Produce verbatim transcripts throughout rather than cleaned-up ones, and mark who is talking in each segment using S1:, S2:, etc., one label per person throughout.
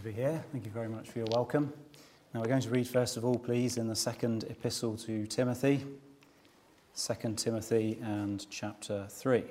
S1: be here. Thank you very much for your welcome. Now we're going to read first of all, please, in the second epistle to Timothy, Second Timothy and chapter three.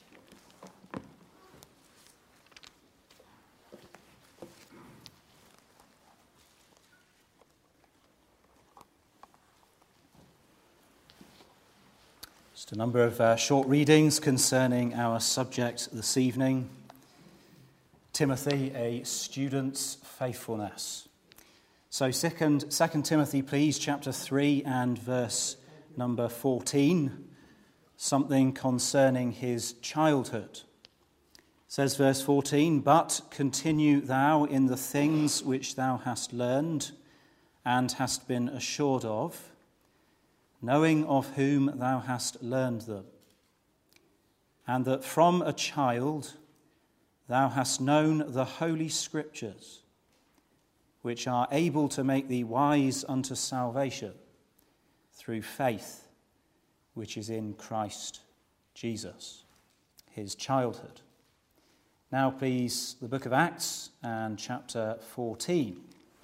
S1: Just a number of uh, short readings concerning our subject this evening. Timothy, a student's faithfulness. So second, second Timothy, please, chapter three and verse number fourteen, something concerning his childhood. It says verse fourteen, "But continue thou in the things which thou hast learned and hast been assured of, knowing of whom thou hast learned them, and that from a child thou hast known the holy scriptures, which are able to make thee wise unto salvation through faith which is in Christ Jesus." His childhood. Now please, the book of Acts and chapter fourteen.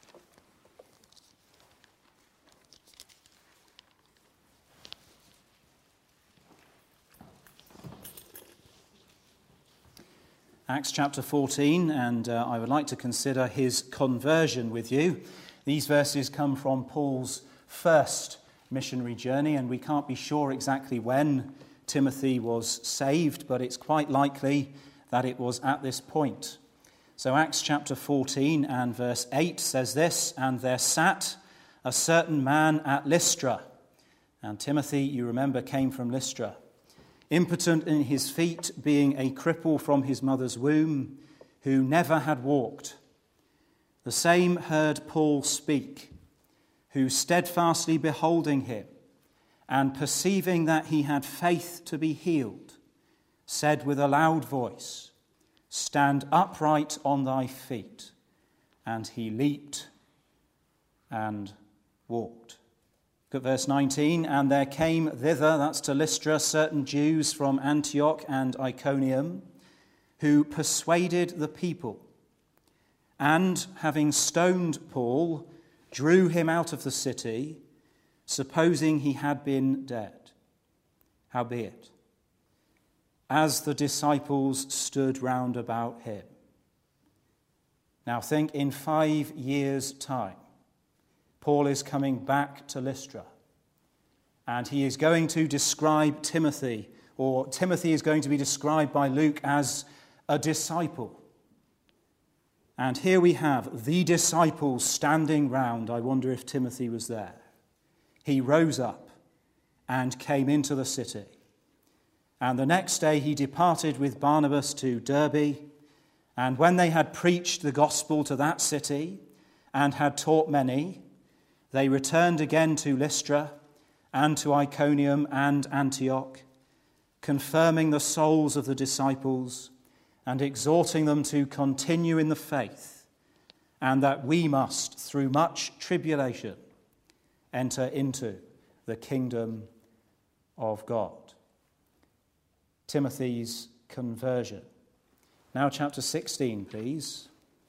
S1: Acts chapter fourteen, and uh, I would like to consider his conversion with you. These verses come from Paul's first missionary journey, and we can't be sure exactly when Timothy was saved, but it's quite likely that it was at this point. So Acts chapter fourteen and verse eight says this, "And there sat a certain man at Lystra," and Timothy, you remember, came from Lystra, "impotent in his feet, being a cripple from his mother's womb, who never had walked. The same heard Paul speak, who steadfastly beholding him, and perceiving that he had faith to be healed, said with a loud voice, Stand upright on thy feet. And he leaped and walked." Look at verse nineteen, "And there came thither," that's to Lystra, "certain Jews from Antioch and Iconium, who persuaded the people, and having stoned Paul, drew him out of the city, supposing he had been dead. Howbeit, as the disciples stood round about him." Now think, in five years' time, Paul is coming back to Lystra, and he is going to describe Timothy, or Timothy is going to be described by Luke as a disciple. And here we have the disciples standing round. I wonder if Timothy was there. He rose up and came into the city. And the next day he departed with Barnabas to Derbe, and when they had preached the gospel to that city and had taught many, they returned again to Lystra and to Iconium and Antioch, confirming the souls of the disciples and exhorting them to continue in the faith, and that we must, through much tribulation, enter into the kingdom of God. Timothy's conversion. Now chapter sixteen, please.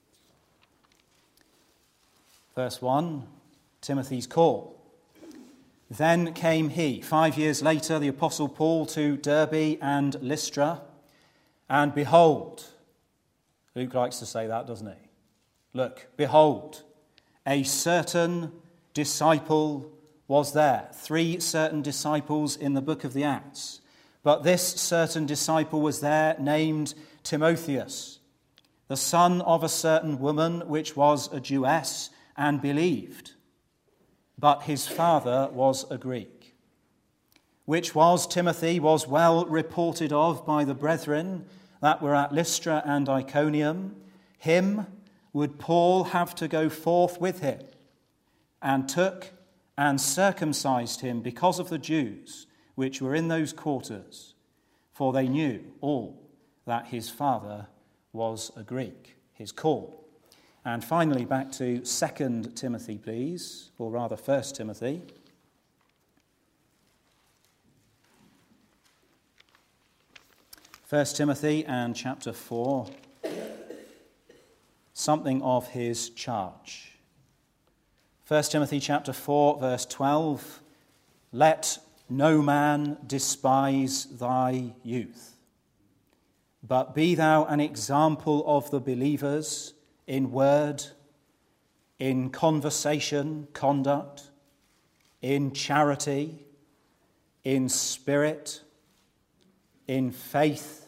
S1: Verse one. Timothy's call. "Then came he," five years later, the Apostle Paul, "to Derbe and Lystra, and behold," Luke likes to say that, doesn't he? "Look, behold, a certain disciple was there." Three certain disciples in the book of the Acts. But this certain disciple was there, named Timotheus, the son of a certain woman which was a Jewess, and believed. But his father was a Greek, which was Timothy was well reported of by the brethren that were at Lystra and Iconium. Him would Paul have to go forth with him, and took and circumcised him because of the Jews which were in those quarters, for they knew all that his father was a Greek." His call. And finally, back to Second Timothy, please, or rather First Timothy. First Timothy and chapter four. something of his charge. First Timothy chapter four, verse twelve, let no man despise thy youth, but be thou an example of the believers in word, in conversation, conduct, in charity, in spirit, in faith,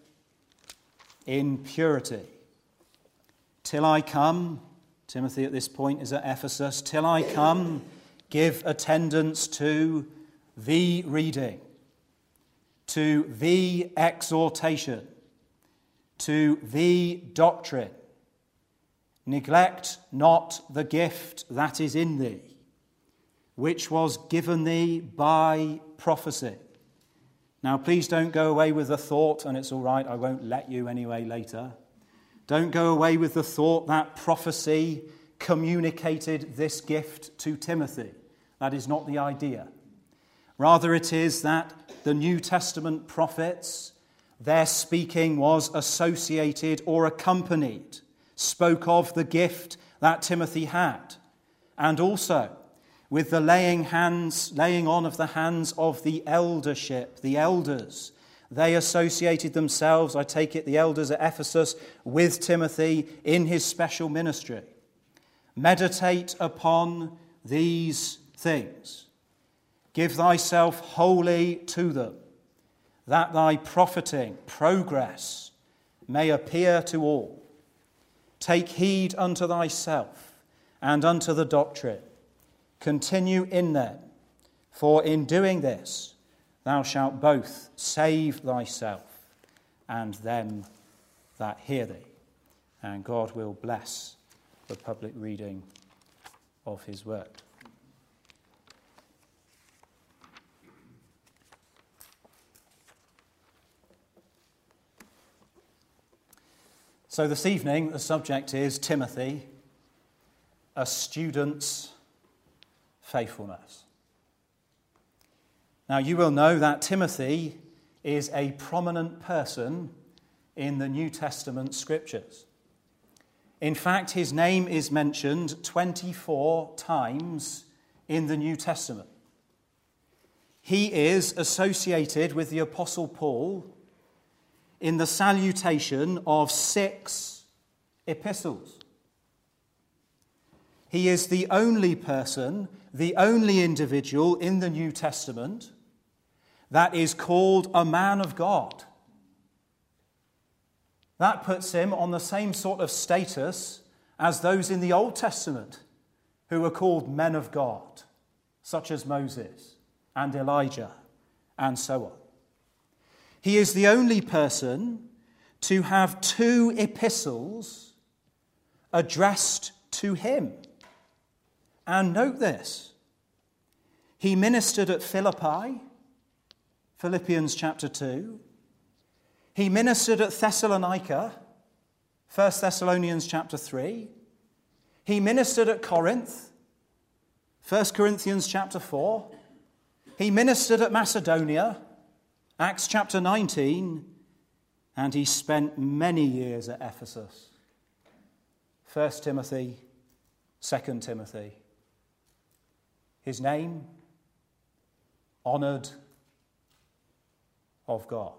S1: in purity. Till I come, Timothy at this point is at Ephesus, till I come, give attendance to the reading, to the exhortation, to the doctrine. Neglect not the gift that is in thee, which was given thee by prophecy. Now, please don't go away with the thought, and it's all right, I won't let you anyway later. Don't go away with the thought that prophecy communicated this gift to Timothy. That is not the idea. Rather, it is that the New Testament prophets, their speaking was associated or accompanied, spoke of the gift that Timothy had, and also with the laying hands, laying on of the hands of the eldership, the elders. They associated themselves, I take it, the elders at Ephesus, with Timothy in his special ministry. Meditate upon these things. Give thyself wholly to them, that thy profiting progress may appear to all. Take heed unto thyself and unto the doctrine. Continue in them, for in doing this thou shalt both save thyself and them that hear thee. And God will bless the public reading of his word. So this evening, the subject is Timothy, a student's faithfulness. Now, you will know that Timothy is a prominent person in the New Testament scriptures. In fact, his name is mentioned twenty-four times in the New Testament. He is associated with the Apostle Paul in the salutation of six epistles. He is the only person, the only individual in the New Testament that is called a man of God. That puts him on the same sort of status as those in the Old Testament who were called men of God, such as Moses and Elijah and so on. He is the only person to have two epistles addressed to him. And note this, he ministered at Philippi, Philippians chapter two. He ministered at Thessalonica, First Thessalonians chapter three. He ministered at Corinth, First Corinthians chapter four. He ministered at Macedonia, Acts chapter nineteen. And he spent many years at Ephesus, First Timothy, Second Timothy. His name, honoured of God.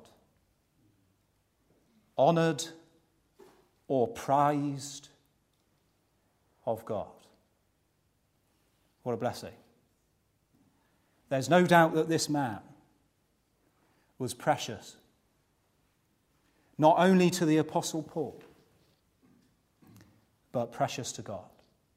S1: Honoured or prized of God. What a blessing. There's no doubt that this man was precious, not only to the Apostle Paul, but precious to God.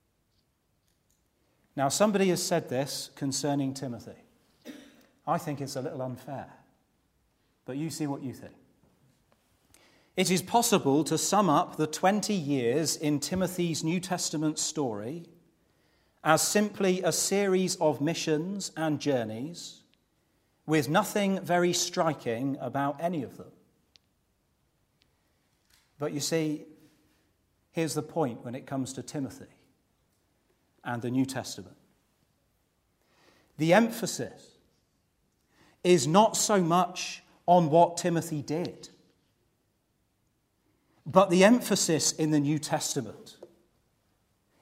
S1: Now, somebody has said this concerning Timothy. I think it's a little unfair, but you see what you think. It is possible to sum up the twenty years in Timothy's New Testament story as simply a series of missions and journeys with nothing very striking about any of them. But you see, here's the point when it comes to Timothy and the New Testament. The emphasis is not so much on what Timothy did, but the emphasis in the New Testament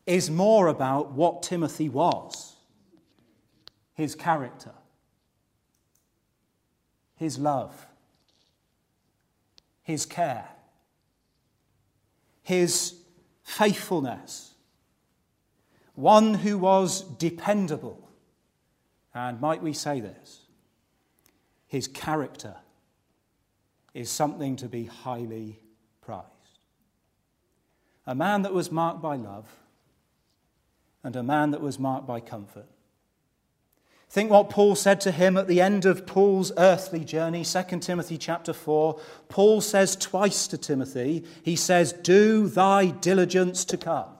S1: is more about what Timothy was, his character, his love, his care, his faithfulness, one who was dependable, and might we say this, his character is something to be highly prized. A man that was marked by love and a man that was marked by comfort. Think what Paul said to him at the end of Paul's earthly journey, Second Timothy chapter four. Paul says twice to Timothy, he says, do thy diligence to come.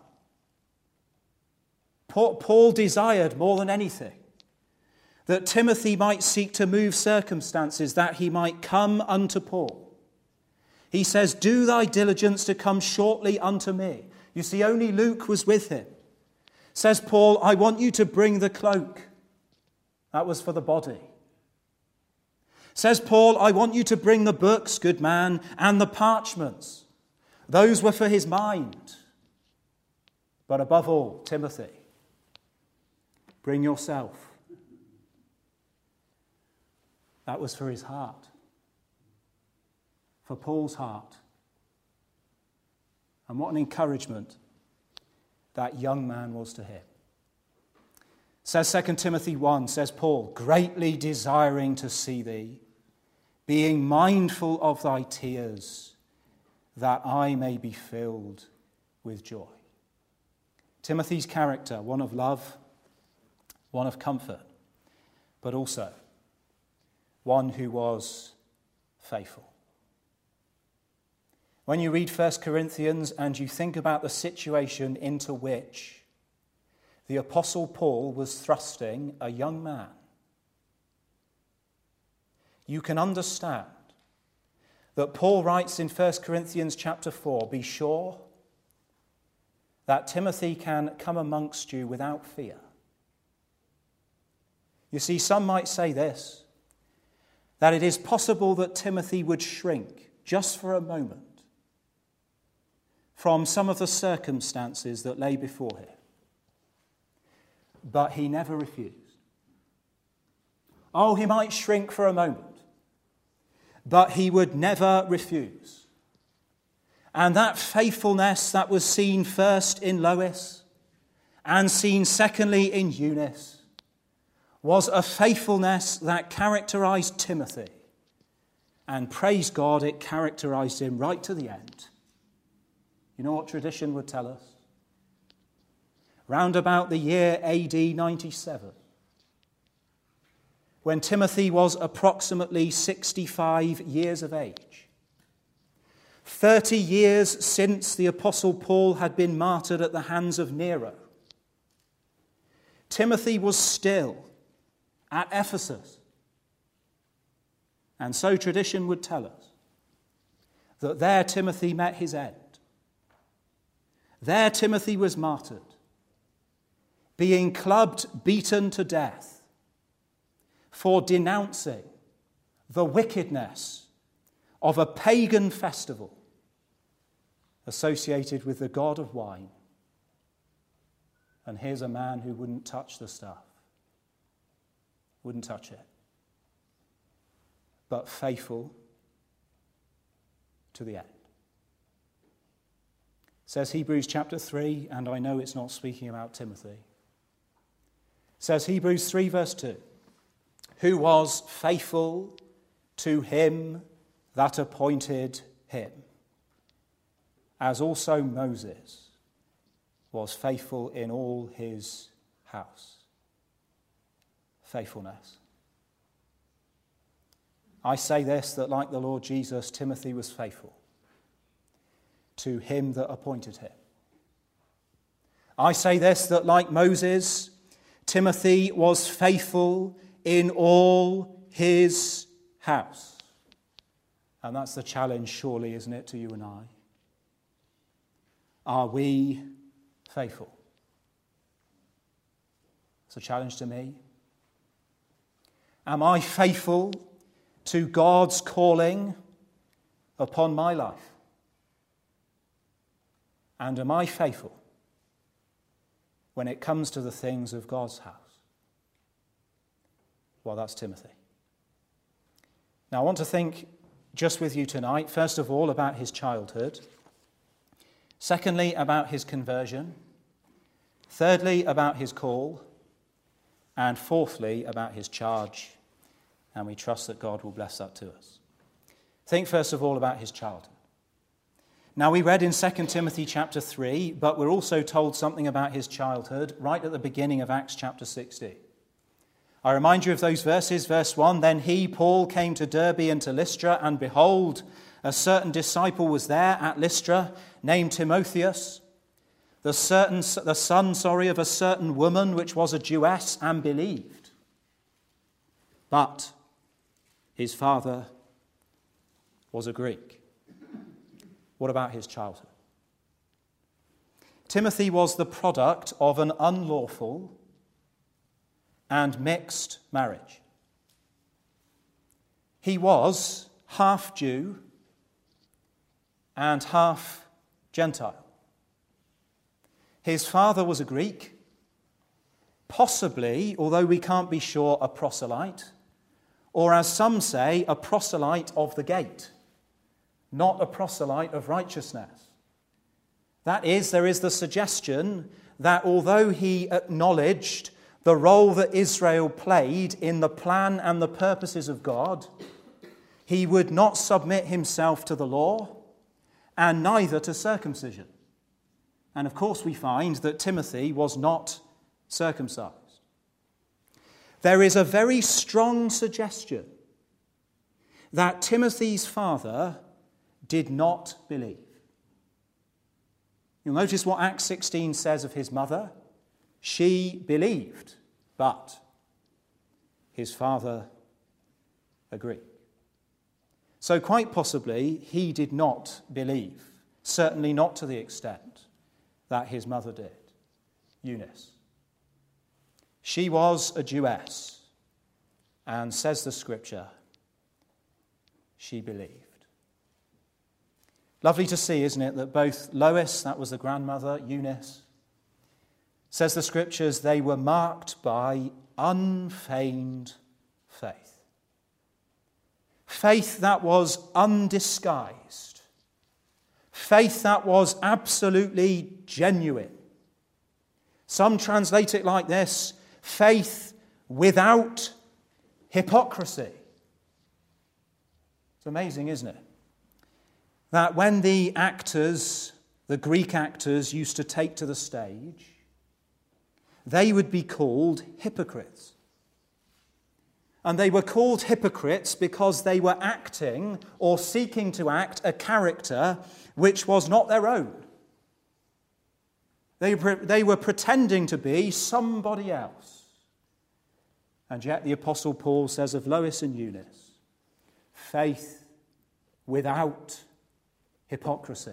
S1: Paul desired more than anything that Timothy might seek to move circumstances, that he might come unto Paul. He says, do thy diligence to come shortly unto me. You see, only Luke was with him. Says Paul, I want you to bring the cloak. That was for the body. Says Paul, I want you to bring the books, good man, and the parchments. Those were for his mind. But above all, Timothy, bring yourself. That was for his heart. For Paul's heart. And what an encouragement that young man was to him. Says Second Timothy one, says Paul, greatly desiring to see thee, being mindful of thy tears, that I may be filled with joy. Timothy's character, one of love, one of comfort, but also one who was faithful. When you read First Corinthians and you think about the situation into which the Apostle Paul was thrusting a young man, you can understand that Paul writes in First Corinthians chapter four, be sure that Timothy can come amongst you without fear. You see, some might say this, that it is possible that Timothy would shrink just for a moment from some of the circumstances that lay before him. But he never refused. Oh, he might shrink for a moment, but he would never refuse. And that faithfulness that was seen first in Lois and seen secondly in Eunice was a faithfulness that characterized Timothy. And praise God, it characterized him right to the end. You know what tradition would tell us? Round about the year A D ninety-seven, when Timothy was approximately sixty-five years of age, thirty years since the Apostle Paul had been martyred at the hands of Nero, Timothy was still at Ephesus. And so tradition would tell us that there Timothy met his end. There Timothy was martyred, being clubbed, beaten to death for denouncing the wickedness of a pagan festival associated with the god of wine. And here's a man who wouldn't touch the stuff. Wouldn't touch it. But faithful to the end. Says Hebrews chapter three, and I know it's not speaking about Timothy. Says Hebrews three verse two, who was faithful to him that appointed him, as also Moses was faithful in all his house. Faithfulness. I say this, that like the Lord Jesus, Timothy was faithful to him that appointed him. I say this, that like Moses, Timothy was faithful in all his house. And that's the challenge, surely, isn't it, to you and I? Are we faithful? It's a challenge to me. Am I faithful to God's calling upon my life? And am I faithful when it comes to the things of God's house? Well, that's Timothy. Now, I want to think just with you tonight, first of all, about his childhood. Secondly, about his conversion. Thirdly, about his call. And fourthly, about his charge. And we trust that God will bless that to us. Think first of all about his childhood. Now, we read in Second Timothy chapter three, but we're also told something about his childhood right at the beginning of Acts chapter sixteen. I remind you of those verses. Verse one, then he, Paul, came to Derbe and to Lystra, and behold, a certain disciple was there at Lystra, named Timotheus, the, certain, the son sorry, of a certain woman which was a Jewess, and believed. But his father was a Greek. What about his childhood? Timothy was the product of an unlawful and mixed marriage. He was half Jew and half Gentile. His father was a Greek, possibly, although we can't be sure, a proselyte, or as some say, a proselyte of the gate, not a proselyte of righteousness. That is, there is the suggestion that although he acknowledged the role that Israel played in the plan and the purposes of God, he would not submit himself to the law and neither to circumcision. And of course we find that Timothy was not circumcised. There is a very strong suggestion that Timothy's father did not believe. You'll notice what Acts sixteen says of his mother. She believed, but his father agreed. So quite possibly he did not believe, certainly not to the extent that his mother did, Eunice. She was a Jewess, and says the scripture, she believed. Lovely to see, isn't it, that both Lois, that was the grandmother, Eunice, says the scriptures, they were marked by unfeigned faith. Faith that was undisguised. Faith that was absolutely genuine. Some translate it like this, faith without hypocrisy. It's amazing, isn't it? That when the actors, the Greek actors, used to take to the stage, they would be called hypocrites. And they were called hypocrites because they were acting or seeking to act a character which was not their own. They, they were pretending to be somebody else. And yet the Apostle Paul says of Lois and Eunice, faith without hypocrisy.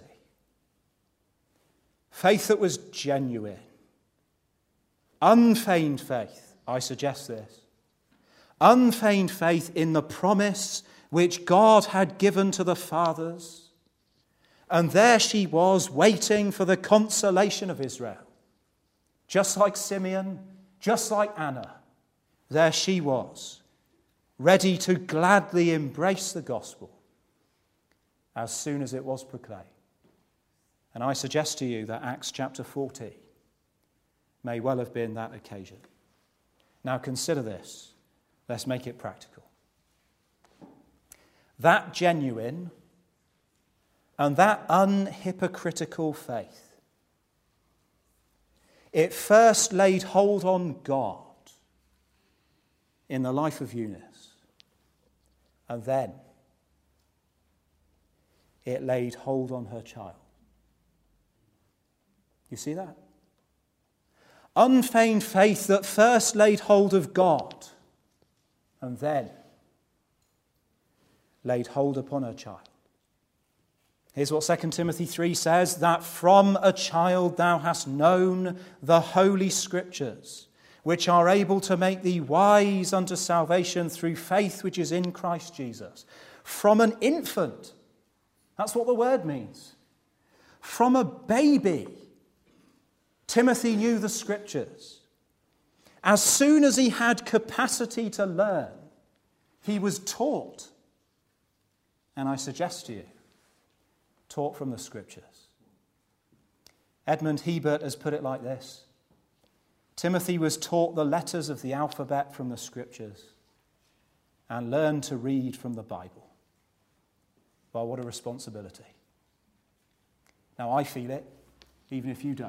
S1: Faith that was genuine. Unfeigned faith, I suggest this. Unfeigned faith in the promise which God had given to the fathers. And there she was, waiting for the consolation of Israel. Just like Simeon, just like Anna, there she was, ready to gladly embrace the gospel as soon as it was proclaimed. And I suggest to you that Acts chapter fourteen may well have been that occasion. Now consider this. Let's make it practical. That genuine and that unhypocritical faith, it first laid hold on God in the life of Eunice, and then it laid hold on her child. You see that? Unfeigned faith that first laid hold of God and then laid hold upon her child. Here's what Second Timothy three says, that from a child thou hast known the holy scriptures, which are able to make thee wise unto salvation through faith which is in Christ Jesus. From an infant. That's what the word means. From a baby. Timothy knew the Scriptures. As soon as he had capacity to learn, he was taught. And I suggest to you, taught from the Scriptures. Edmund Hebert has put it like this: Timothy was taught the letters of the alphabet from the Scriptures and learned to read from the Bible. Well, what a responsibility. Now, I feel it, even if you don't.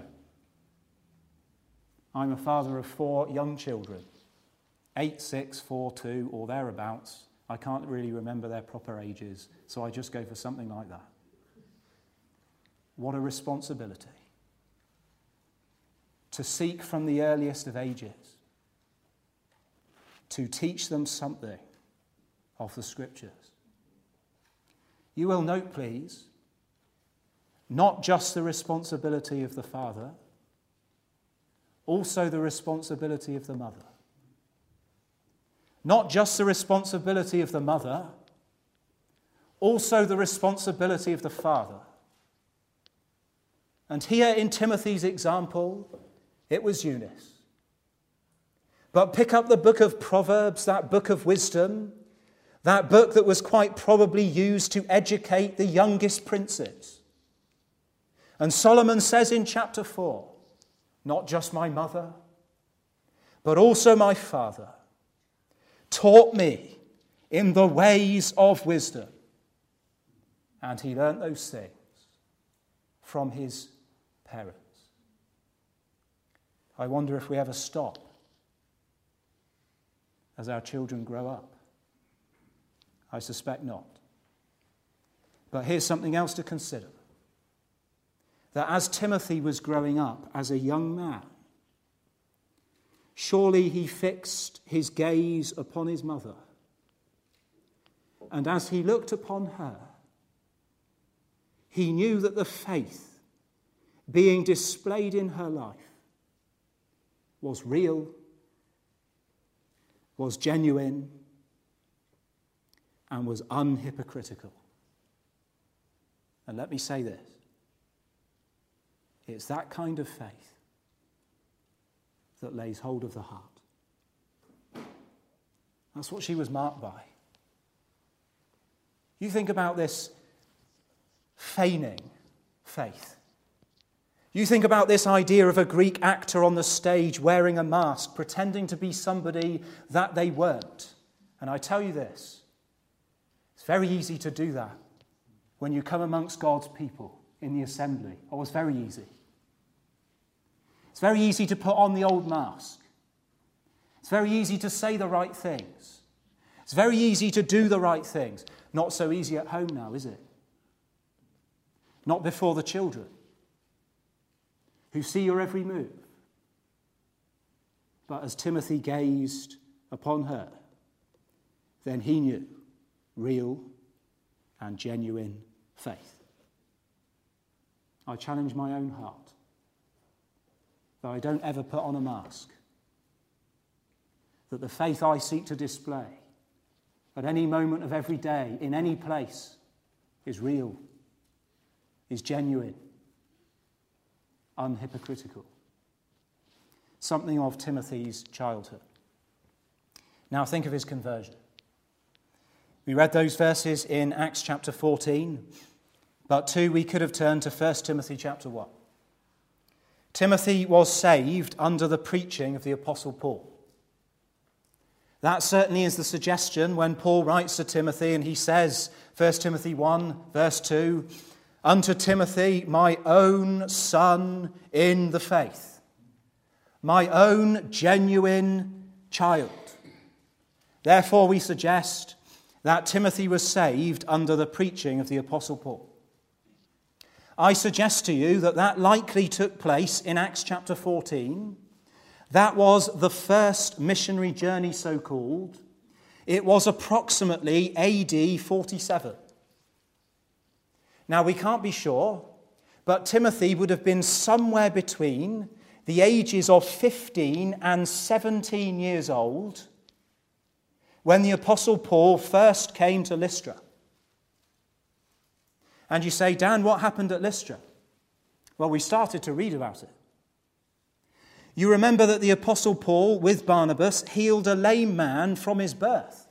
S1: I'm a father of four young children, eight, six, four, two, or thereabouts. I can't really remember their proper ages, so I just go for something like that. What a responsibility to seek from the earliest of ages to teach them something of the Scriptures. You will note, please, not just the responsibility of the father, also the responsibility of the mother. Not just the responsibility of the mother, also the responsibility of the father. And here in Timothy's example, it was Eunice. But pick up the book of Proverbs, that book of wisdom, that book that was quite probably used to educate the youngest princes. And Solomon says in chapter four, not just my mother, but also my father taught me in the ways of wisdom. And he learnt those things from his parents. I wonder if we ever stop as our children grow up. I suspect not. But here's something else to consider. That as Timothy was growing up as a young man, surely he fixed his gaze upon his mother. And as he looked upon her, he knew that the faith being displayed in her life was real, was genuine, and was unhypocritical. And let me say this. It's that kind of faith that lays hold of the heart. That's what she was marked by. You think about this feigning faith. You think about this idea of a Greek actor on the stage wearing a mask, pretending to be somebody that they weren't. And I tell you this, it's very easy to do that when you come amongst God's people in the assembly. Oh, it's very easy. It's very easy to put on the old mask. It's very easy to say the right things. It's very easy to do the right things. Not so easy at home now, is it? Not before the children, who see your every move. But as Timothy gazed upon her, then he knew real and genuine faith. I challenge my own heart that I don't ever put on a mask, that the faith I seek to display at any moment of every day, in any place, is real, is genuine, unhypocritical. Something of Timothy's childhood. Now think of his conversion. We read those verses in Acts chapter fourteen, but too we could have turned to First Timothy chapter one. Timothy was saved under the preaching of the Apostle Paul. That certainly is the suggestion when Paul writes to Timothy and he says, First Timothy one, verse two, unto Timothy, my own son in the faith, my own genuine child. Therefore we suggest that Timothy was saved under the preaching of the Apostle Paul. I suggest to you that that likely took place in Acts chapter fourteen. That was the first missionary journey, so called. It was approximately A D forty-seven. Now, we can't be sure, but Timothy would have been somewhere between the ages of fifteen and seventeen years old when the Apostle Paul first came to Lystra. And you say, Dan, what happened at Lystra? Well, we started to read about it. You remember that the Apostle Paul, with Barnabas, healed a lame man from his birth.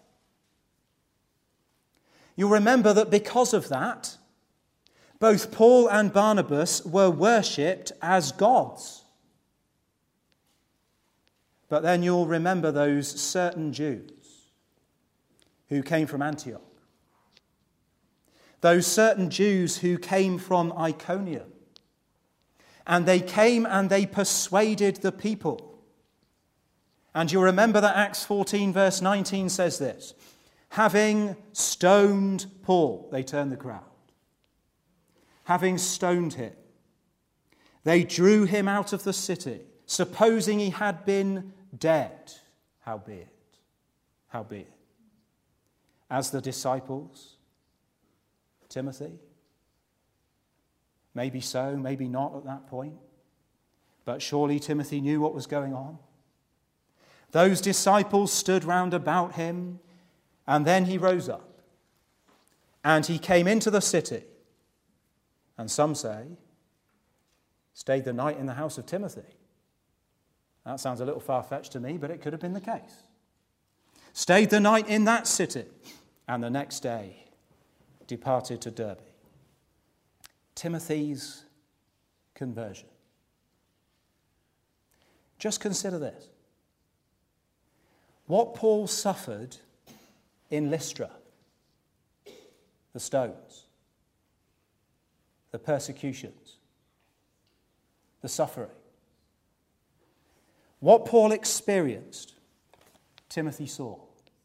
S1: You remember that because of that, both Paul and Barnabas were worshipped as gods. But then you'll remember those certain Jews who came from Antioch. Those certain Jews who came from Iconium. And they came and they persuaded the people. And you'll remember that Acts fourteen verse nineteen says this. Having stoned Paul, they turned the crowd. Having stoned him, they drew him out of the city, supposing he had been dead. Howbeit, howbeit, as the disciples, Timothy, maybe so, maybe not at that point, but surely Timothy knew what was going on. Those disciples stood round about him, and then he rose up, and he came into the city, and some say, stayed the night in the house of Timothy. That sounds a little far-fetched to me, but it could have been the case. Stayed the night in that city, and the next day departed to Derbe. Timothy's conversion. Just consider this. What Paul suffered in Lystra, the stones, the persecutions, the suffering. What Paul experienced, Timothy saw,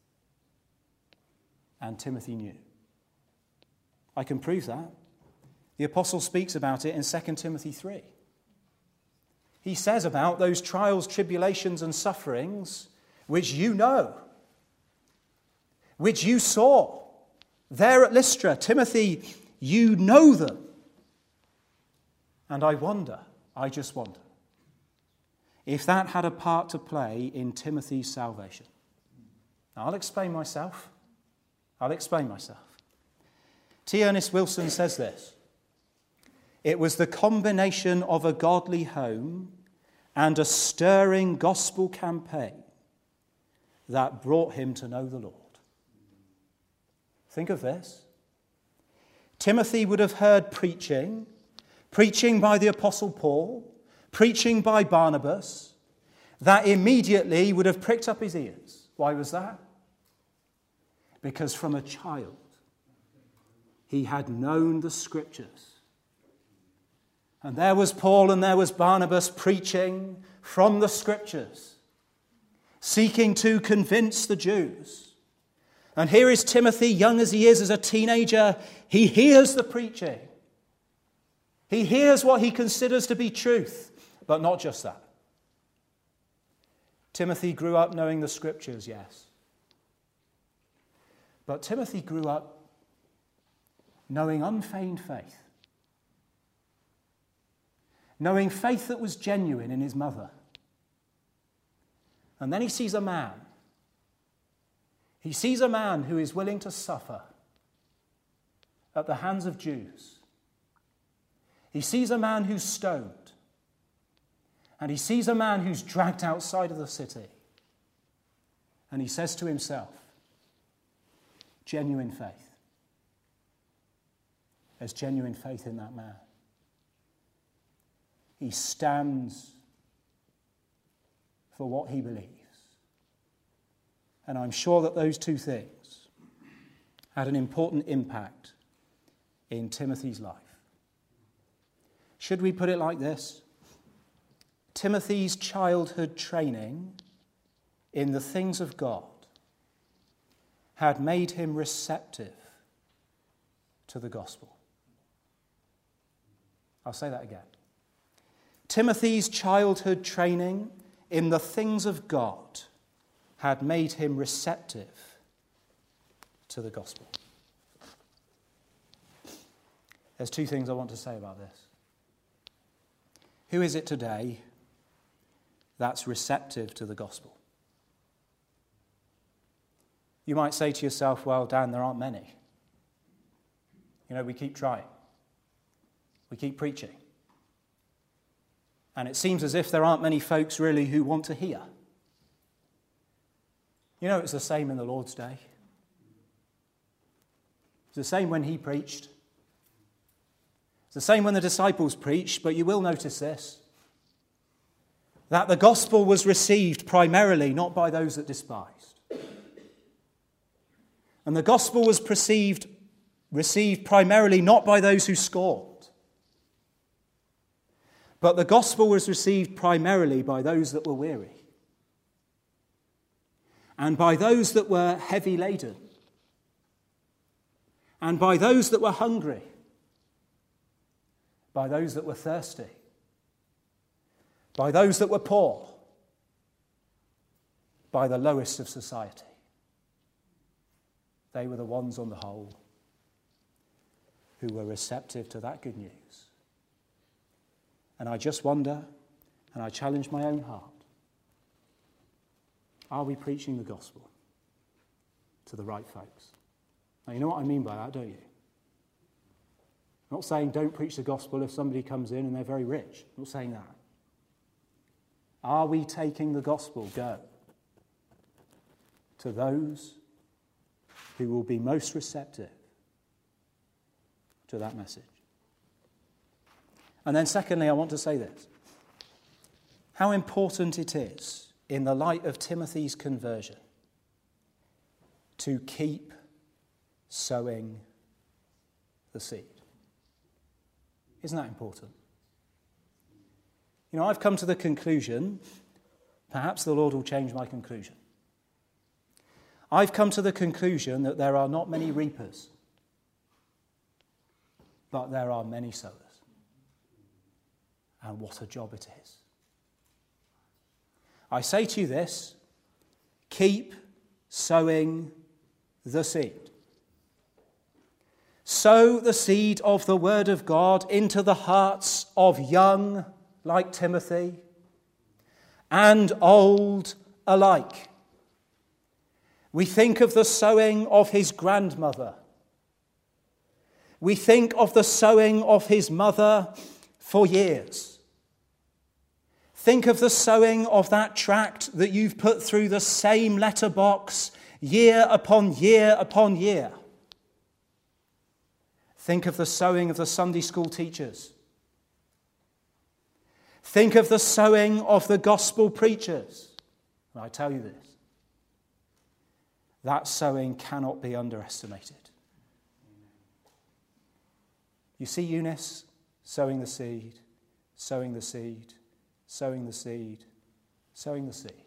S1: and Timothy knew. I can prove that. The apostle speaks about it in Second Timothy three. He says about those trials, tribulations, and sufferings which you know, which you saw there at Lystra. Timothy, you know them. And I wonder, I just wonder, if that had a part to play in Timothy's salvation. Now, I'll explain myself. I'll explain myself. T. Ernest Wilson says this. It was the combination of a godly home and a stirring gospel campaign that brought him to know the Lord. Think of this. Timothy would have heard preaching, preaching by the Apostle Paul, preaching by Barnabas, that immediately would have pricked up his ears. Why was that? Because from a child, he had known the Scriptures. And there was Paul and there was Barnabas preaching from the Scriptures, seeking to convince the Jews. And here is Timothy, young as he is as a teenager. He hears the preaching. He hears what he considers to be truth, but not just that. Timothy grew up knowing the Scriptures, yes. But Timothy grew up knowing unfeigned faith. Knowing faith that was genuine in his mother. And then he sees a man. He sees a man who is willing to suffer at the hands of Jews. He sees a man who's stoned. And he sees a man who's dragged outside of the city. And he says to himself, genuine faith. There's genuine faith in that man. He stands for what he believes. And I'm sure that those two things had an important impact in Timothy's life. Should we put it like this? Timothy's childhood training in the things of God had made him receptive to the gospel. I'll say that again. Timothy's childhood training in the things of God had made him receptive to the gospel. There's two things I want to say about this. Who is it today that's receptive to the gospel? You might say to yourself, well, Dan, there aren't many. You know, we keep trying. We keep preaching. And it seems as if there aren't many folks really who want to hear. You know, it's the same in the Lord's day. It's the same when he preached. It's the same when the disciples preached, but you will notice this, that the gospel was received primarily not by those that despised. And the gospel was perceived, received primarily not by those who scorned. But the gospel was received primarily by those that were weary. And by those that were heavy laden. And by those that were hungry. By those that were thirsty. By those that were poor. By the lowest of society. They were the ones on the whole who were receptive to that good news. And I just wonder, and I challenge my own heart, are we preaching the gospel to the right folks? Now, you know what I mean by that, don't you? I'm not saying don't preach the gospel if somebody comes in and they're very rich. I'm not saying that. Are we taking the gospel, go, to those who will be most receptive to that message? And then secondly, I want to say this. How important it is, in the light of Timothy's conversion, to keep sowing the seed. Isn't that important? You know, I've come to the conclusion, perhaps the Lord will change my conclusion. I've come to the conclusion that there are not many reapers, but there are many sowers. And what a job it is. I say to you this, keep sowing the seed. Sow the seed of the word of God into the hearts of young, like Timothy, and old alike. We think of the sowing of his grandmother. We think of the sowing of his mother for years. Think of the sowing of that tract that you've put through the same letterbox year upon year upon year. Think of the sowing of the Sunday school teachers. Think of the sowing of the gospel preachers. And I tell you this, that sowing cannot be underestimated. You see Eunice sowing the seed, sowing the seed, sowing the seed, sowing the seed.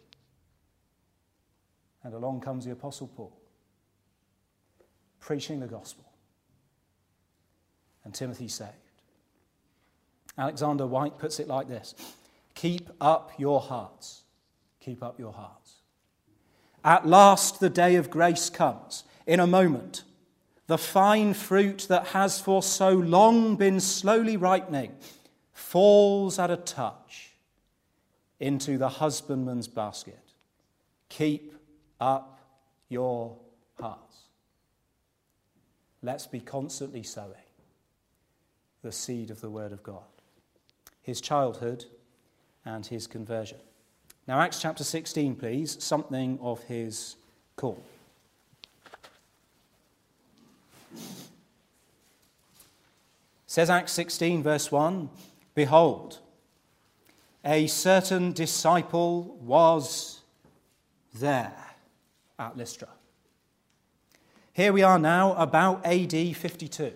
S1: And along comes the Apostle Paul, preaching the gospel. And Timothy saved. Alexander White puts it like this: keep up your hearts. Keep up your hearts. At last the day of grace comes. In a moment, the fine fruit that has for so long been slowly ripening falls at a touch into the husbandman's basket. Keep up your hearts. Let's be constantly sowing the seed of the Word of God. His childhood and his conversion. Now, Acts chapter sixteen, please, something of his call. Says Acts sixteen, verse one, behold, a certain disciple was there at Lystra. Here we are now, about A D fifty-two.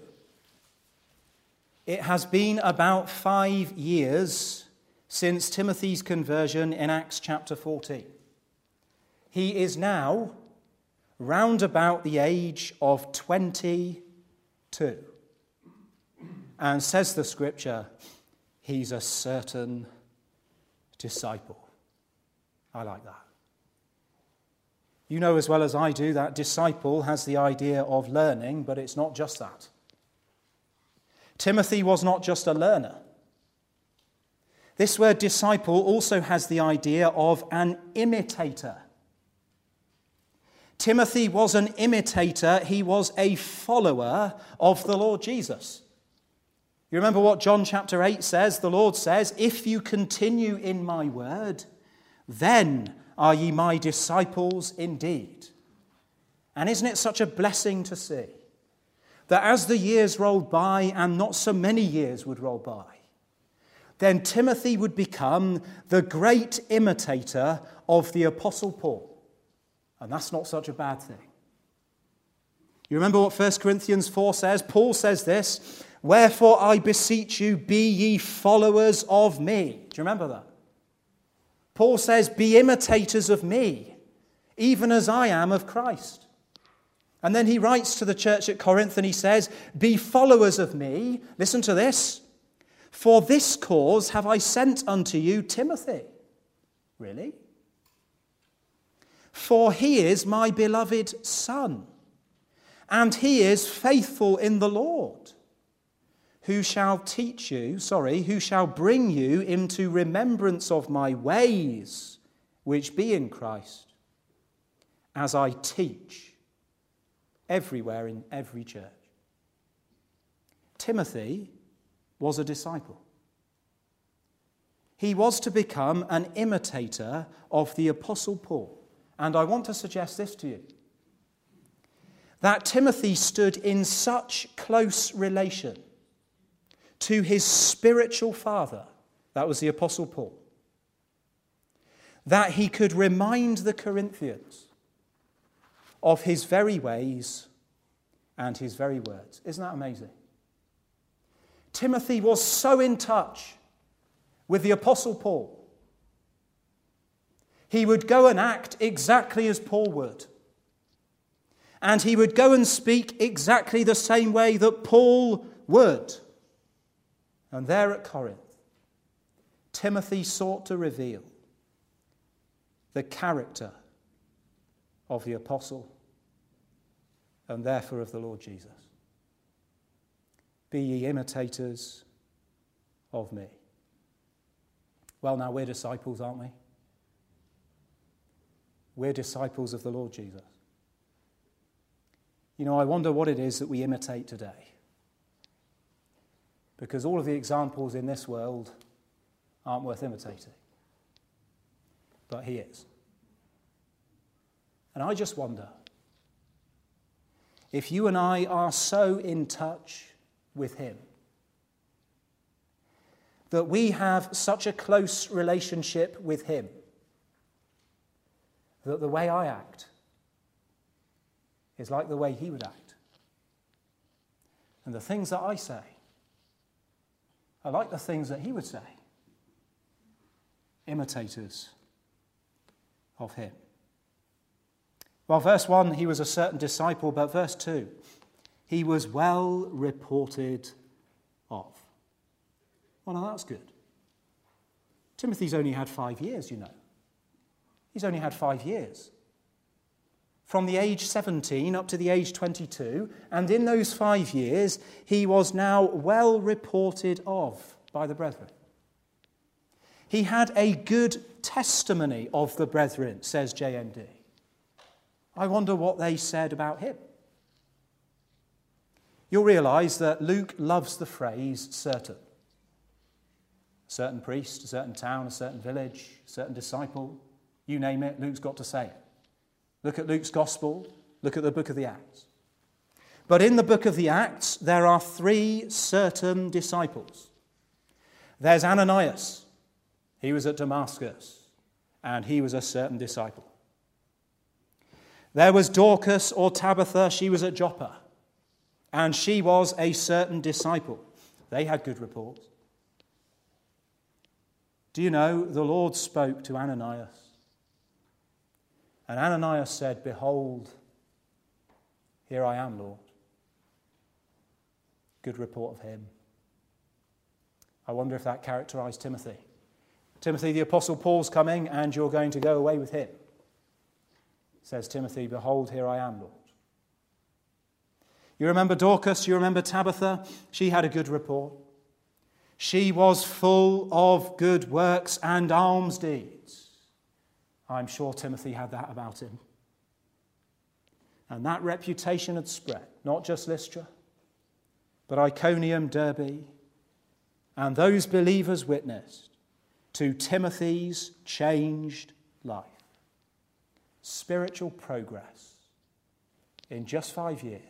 S1: It has been about five years since Timothy's conversion in Acts chapter fourteen. He is now round about the age of twenty-two. And says the scripture, he's a certain disciple. I like that. You know as well as I do that disciple has the idea of learning, but it's not just that. Timothy was not just a learner. This word disciple also has the idea of an imitator. Timothy was an imitator. He was a follower of the Lord Jesus. You remember what John chapter eight says? The Lord says, if you continue in my word, then are ye my disciples indeed. And isn't it such a blessing to see that as the years rolled by, and not so many years would roll by, then Timothy would become the great imitator of the Apostle Paul. And that's not such a bad thing. You remember what First Corinthians four says? Paul says this, wherefore I beseech you, be ye followers of me. Do you remember that? Paul says, be imitators of me, even as I am of Christ. And then he writes to the church at Corinth and he says, be followers of me. Listen to this. For this cause have I sent unto you Timothy. Really? For he is my beloved son, and he is faithful in the Lord, who shall teach you, sorry, who shall bring you into remembrance of my ways, which be in Christ, as I teach everywhere in every church. Timothy was a disciple. He was to become an imitator of the Apostle Paul. And I want to suggest this to you, that Timothy stood in such close relation to his spiritual father, that was the Apostle Paul, that he could remind the Corinthians of his very ways and his very words. Isn't that amazing? Timothy was so in touch with the Apostle Paul. He would go and act exactly as Paul would. And he would go and speak exactly the same way that Paul would. And there at Corinth, Timothy sought to reveal the character of the apostle and therefore of the Lord Jesus. Be ye imitators of me. Well, now we're disciples, aren't we? We're disciples of the Lord Jesus. You know, I wonder what it is that we imitate today. Because all of the examples in this world aren't worth imitating. But he is. And I just wonder if you and I are so in touch with him that we have such a close relationship with him that the way I act is like the way he would act. And the things that I say are like the things that he would say. Imitators of him. Well, verse one, he was a certain disciple, but verse two, he was well reported of. Well, now that's good. Timothy's only had five years, you know. He's only had five years. From the age seventeen up to the age twenty-two, and in those five years, he was now well reported of by the brethren. He had a good testimony of the brethren, says J M D. I wonder what they said about him. You'll realise that Luke loves the phrase certain. A certain priest, a certain town, a certain village, a certain disciple, you name it, Luke's got to say it. Look at Luke's Gospel, look at the book of the Acts. But in the book of the Acts, there are three certain disciples. There's Ananias. He was at Damascus, and he was a certain disciple. There was Dorcas or Tabitha. She was at Joppa, and she was a certain disciple. They had good reports. Do you know, the Lord spoke to Ananias, and Ananias said, "Behold, here I am, Lord." Good report of him. I wonder if that characterized Timothy. Timothy, the Apostle Paul's coming, and you're going to go away with him. Says Timothy, "Behold, here I am, Lord." You remember Dorcas, you remember Tabitha? She had a good report. She was full of good works and alms deeds. I'm sure Timothy had that about him. And that reputation had spread, not just Lystra, but Iconium, Derbe, and those believers witnessed to Timothy's changed life. Spiritual progress in just five years.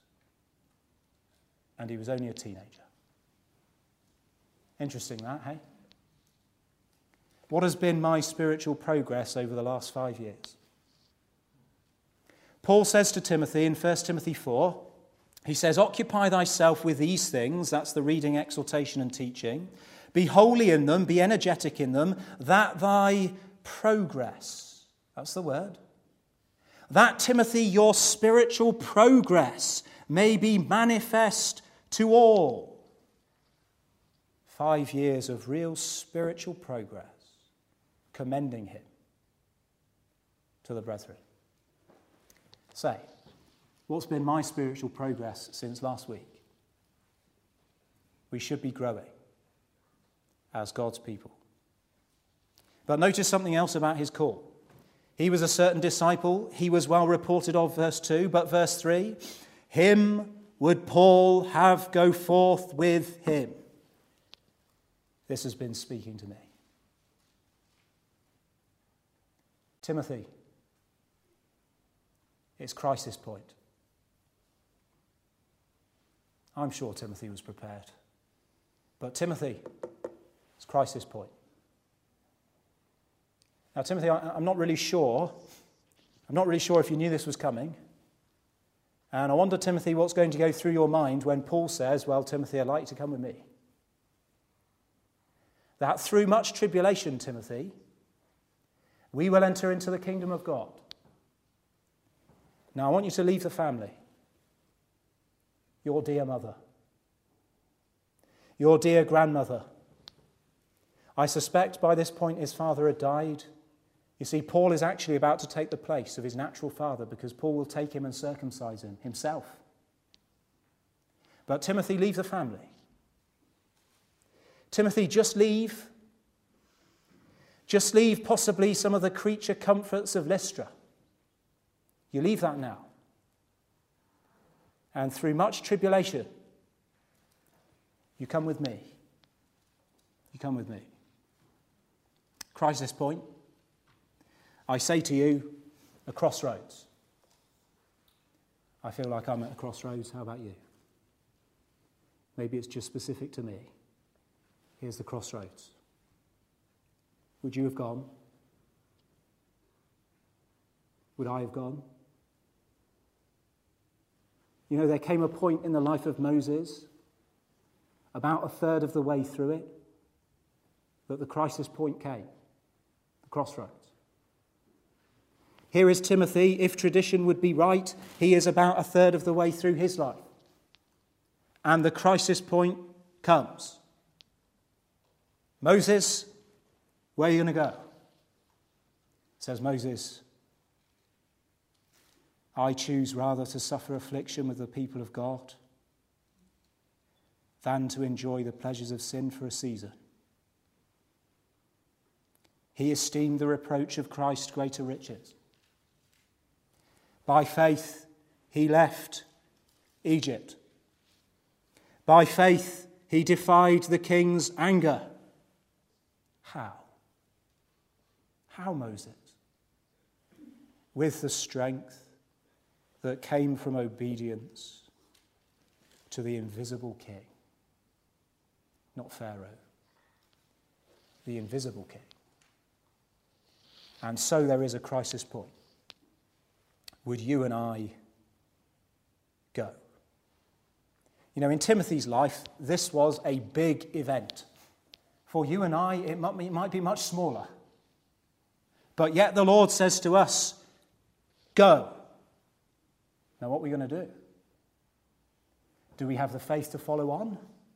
S1: And he was only a teenager. Interesting that, hey? What has been my spiritual progress over the last five years? Paul says to Timothy in First Timothy four, he says, occupy thyself with these things, that's the reading, exhortation and teaching. Be holy in them, be energetic in them, that thy progress, that's the word, that, Timothy, your spiritual progress may be manifest to all. Five years of real spiritual progress, commending him to the brethren. Say, what's been my spiritual progress since last week? We should be growing as God's people. But notice something else about his call. He was a certain disciple. He was well reported of, verse two. But verse three, him would Paul have go forth with him. This has been speaking to me. Timothy, it's crisis point. I'm sure Timothy was prepared. But Timothy, it's crisis point. Now, Timothy, I'm not really sure. I'm not really sure if you knew this was coming. And I wonder, Timothy, what's going to go through your mind when Paul says, well, Timothy, I'd like you to come with me. That through much tribulation, Timothy, we will enter into the kingdom of God. Now, I want you to leave the family. Your dear mother. Your dear grandmother. I suspect by this point his father had died. You see, Paul is actually about to take the place of his natural father because Paul will take him and circumcise him himself. But Timothy, leave the family. Timothy, just leave. Just leave possibly some of the creature comforts of Lystra. You leave that now. And through much tribulation, you come with me. You come with me. Crisis point. I say to you, a crossroads. I feel like I'm at a crossroads. How about you? Maybe it's just specific to me. Here's the crossroads. Would you have gone? Would I have gone? You know, there came a point in the life of Moses, about a third of the way through it, that the crisis point came, the crossroads. Here is Timothy. If tradition would be right, he is about a third of the way through his life. And the crisis point comes. Moses, where are you going to go? Says Moses, I choose rather to suffer affliction with the people of God than to enjoy the pleasures of sin for a season. He esteemed the reproach of Christ greater riches. By faith, he left Egypt. By faith, he defied the king's anger. How? How, Moses? With the strength that came from obedience to the invisible king. Not Pharaoh. The invisible king. And so there is a crisis point. Would you and I go? You know, in Timothy's life, this was a big event. For you and I, it might, it might be much smaller. But yet the Lord says to us, go. Now what are we going to do? Do we have the faith to follow on?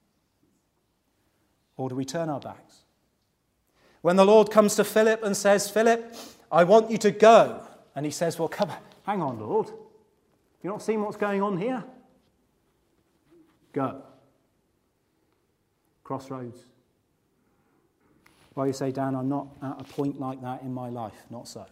S1: Or do we turn our backs? When the Lord comes to Philip and says, Philip, I want you to go. And he says, well, come on, hang on, Lord. You not seen what's going on here? Go. Crossroads. Well, you say, Dan, I'm not at a point like that in my life. Not so.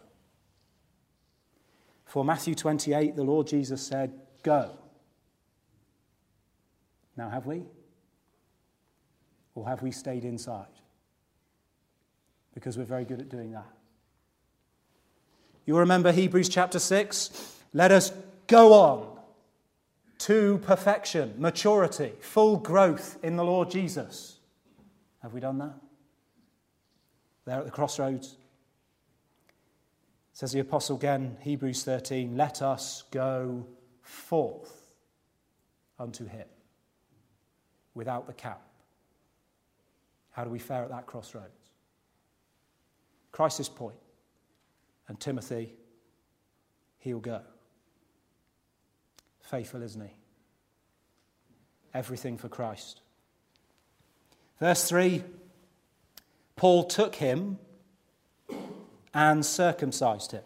S1: For Matthew twenty-eight, the Lord Jesus said, go. Now have we? Or have we stayed inside? Because we're very good at doing that. You'll remember Hebrews chapter six. Let us go on to perfection, maturity, full growth in the Lord Jesus. Have we done that? There at the crossroads. Says the apostle again, Hebrews thirteen, let us go forth unto him without the cap. How do we fare at that crossroads? Crisis point. And Timothy, he'll go. Faithful, isn't he? Everything for Christ. Verse three, Paul took him and circumcised him.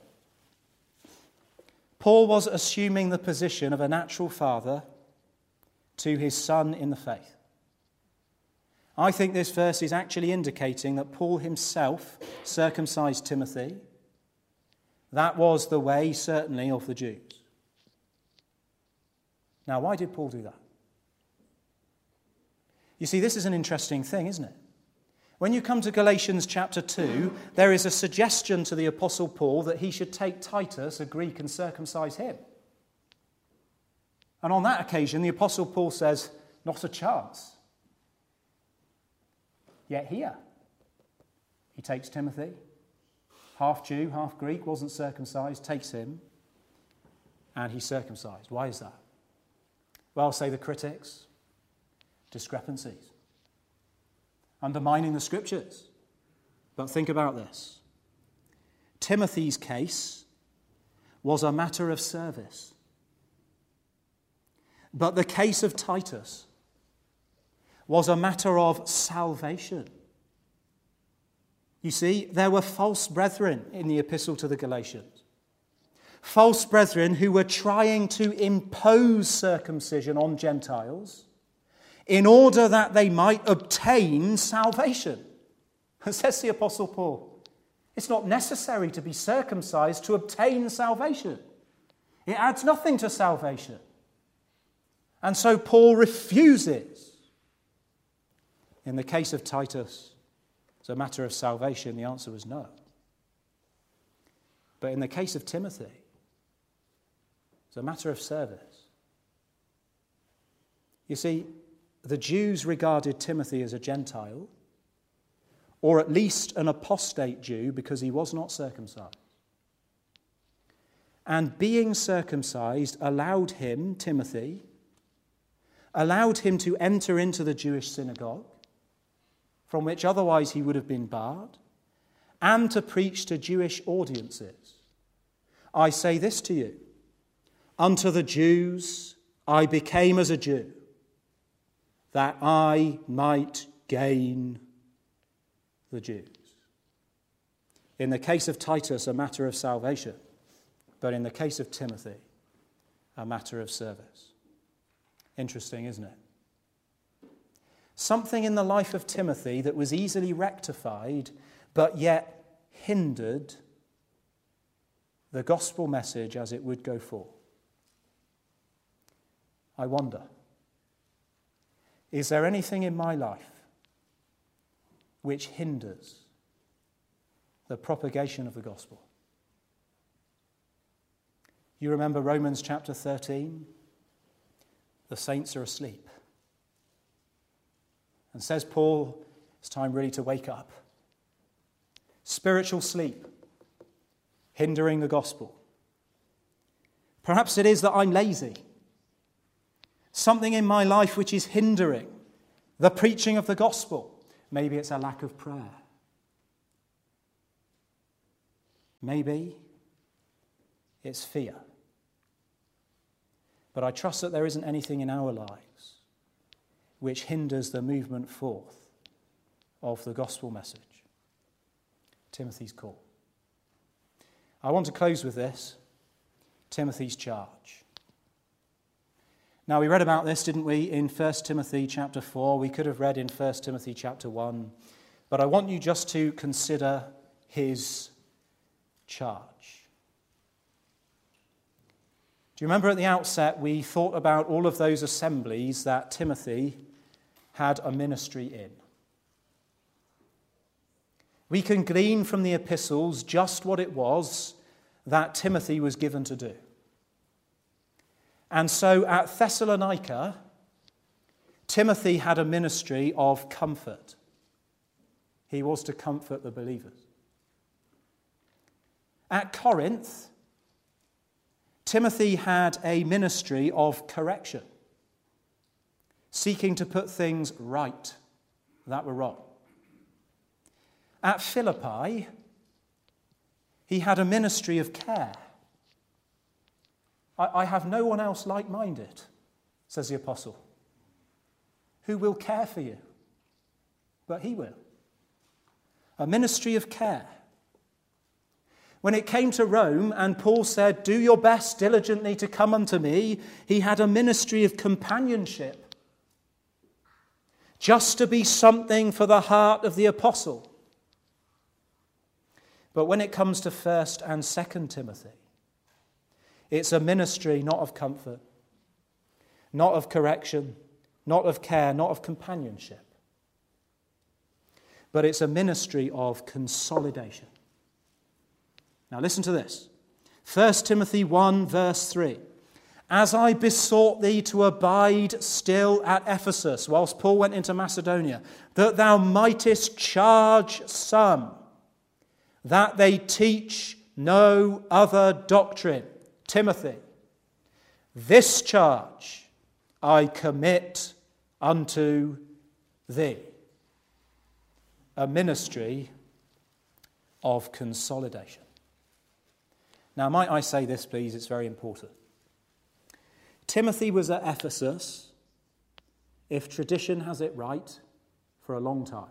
S1: Paul was assuming the position of a natural father to his son in the faith. I think this verse is actually indicating that Paul himself circumcised Timothy. That was the way, certainly, of the Jews. Now, why did Paul do that? You see, this is an interesting thing, isn't it? When you come to Galatians chapter two, there is a suggestion to the Apostle Paul that he should take Titus, a Greek, and circumcise him. And on that occasion, the Apostle Paul says, not a chance. Yet here, he takes Timothy, half Jew, half Greek, wasn't circumcised, takes him, and he's circumcised. Why is that? Well, say the critics, discrepancies, undermining the scriptures. But think about this. Timothy's case was a matter of service. But the case of Titus was a matter of salvation. You see, there were false brethren in the epistle to the Galatians. False brethren who were trying to impose circumcision on Gentiles in order that they might obtain salvation. And says the Apostle Paul, it's not necessary to be circumcised to obtain salvation. It adds nothing to salvation. And so Paul refuses. In the case of Titus, it's a matter of salvation. The answer was no. But in the case of Timothy, it's a matter of service. You see, the Jews regarded Timothy as a Gentile, or at least an apostate Jew, because he was not circumcised. And being circumcised allowed him, Timothy, allowed him to enter into the Jewish synagogue, from which otherwise he would have been barred, and to preach to Jewish audiences. I say this to you, unto the Jews I became as a Jew, that I might gain the Jews. In the case of Titus, a matter of salvation, but in the case of Timothy, a matter of service. Interesting, isn't it? Something in the life of Timothy that was easily rectified, but yet hindered the gospel message as it would go forth. I wonder, is there anything in my life which hinders the propagation of the gospel? You remember Romans chapter thirteen? The saints are asleep. And says Paul, it's time really to wake up. Spiritual sleep, hindering the gospel. Perhaps it is that I'm lazy. Something in my life which is hindering the preaching of the gospel. Maybe it's a lack of prayer. Maybe it's fear. But I trust that there isn't anything in our lives which hinders the movement forth of the gospel message. Timothy's call. I want to close with this, Timothy's charge. Now, we read about this, didn't we, in First Timothy chapter four. We could have read in First Timothy chapter one. But I want you just to consider his charge. Do you remember at the outset we thought about all of those assemblies that Timothy had a ministry in? We can glean from the epistles just what it was that Timothy was given to do. And so at Thessalonica, Timothy had a ministry of comfort. He was to comfort the believers. At Corinth, Timothy had a ministry of correction, seeking to put things right that were wrong. At Philippi, he had a ministry of care. I, I have no one else like-minded, says the apostle, who will care for you, but he will. A ministry of care. When it came to Rome and Paul said, "Do your best diligently to come unto me," he had a ministry of companionship, just to be something for the heart of the apostle. But when it comes to First and Second Timothy, it's a ministry not of comfort, not of correction, not of care, not of companionship, but it's a ministry of consolidation. Now listen to this. First Timothy one verse three. "As I besought thee to abide still at Ephesus," whilst Paul went into Macedonia, "that thou mightest charge some, that they teach no other doctrine. Timothy, this charge I commit unto thee." A ministry of consolidation. Now, might I say this, please? It's very important. Timothy was at Ephesus, if tradition has it right, for a long time.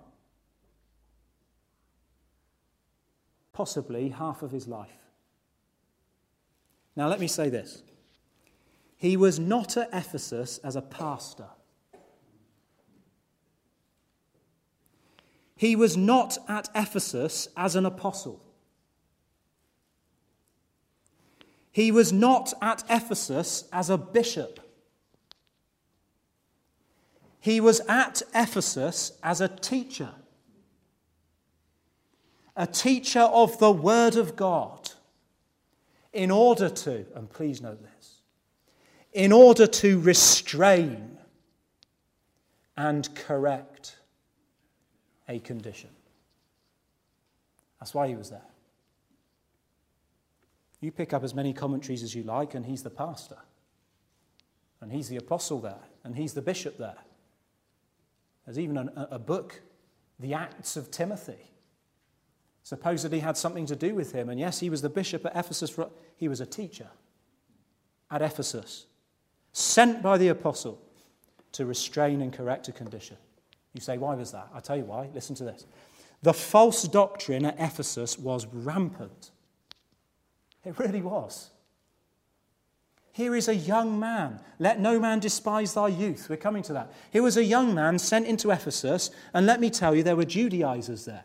S1: Possibly half of his life. Now, let me say this. He was not at Ephesus as a pastor. He was not at Ephesus as an apostle. He was not at Ephesus as a bishop. He was at Ephesus as a teacher. A teacher of the Word of God, in order to, and please note this, in order to restrain and correct a condition. That's why he was there. You pick up as many commentaries as you like, and he's the pastor. And he's the apostle there, and he's the bishop there. There's even a, a book, The Acts of Timothy. Supposedly had something to do with him. And yes, he was the bishop at Ephesus. For, he was a teacher at Ephesus, sent by the apostle to restrain and correct a condition. You say, why was that? I'll tell you why. Listen to this. The false doctrine at Ephesus was rampant. It really was. Here is a young man. Let no man despise thy youth. We're coming to that. Here was a young man sent into Ephesus, and let me tell you, there were Judaizers there.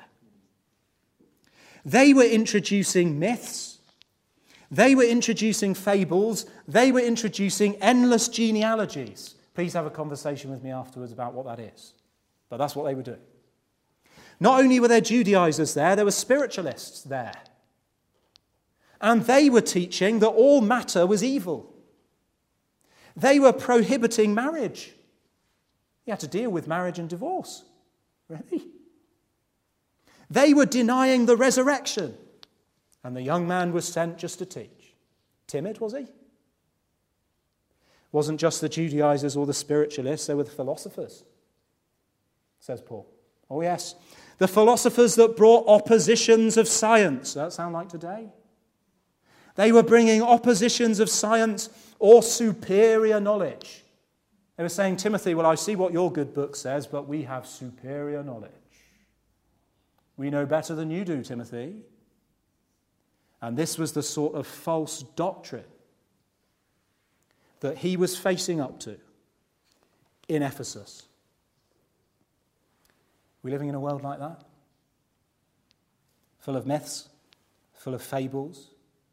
S1: They were introducing myths. They were introducing fables. They were introducing endless genealogies. Please have a conversation with me afterwards about what that is. But that's what they were doing. Not only were there Judaizers there, there were spiritualists there. And they were teaching that all matter was evil. They were prohibiting marriage. You had to deal with marriage and divorce. Really? They were denying the resurrection. And the young man was sent just to teach. Timid, was he? Wasn't just the Judaizers or the spiritualists, they were the philosophers, says Paul. Oh yes, the philosophers that brought oppositions of science. Does that sound like today? They were bringing oppositions of science or superior knowledge. They were saying, Timothy, well, I see what your good book says, but we have superior knowledge. We know better than you do, Timothy. And this was the sort of false doctrine that he was facing up to in Ephesus. We're living in a world like that? Full of myths, full of fables,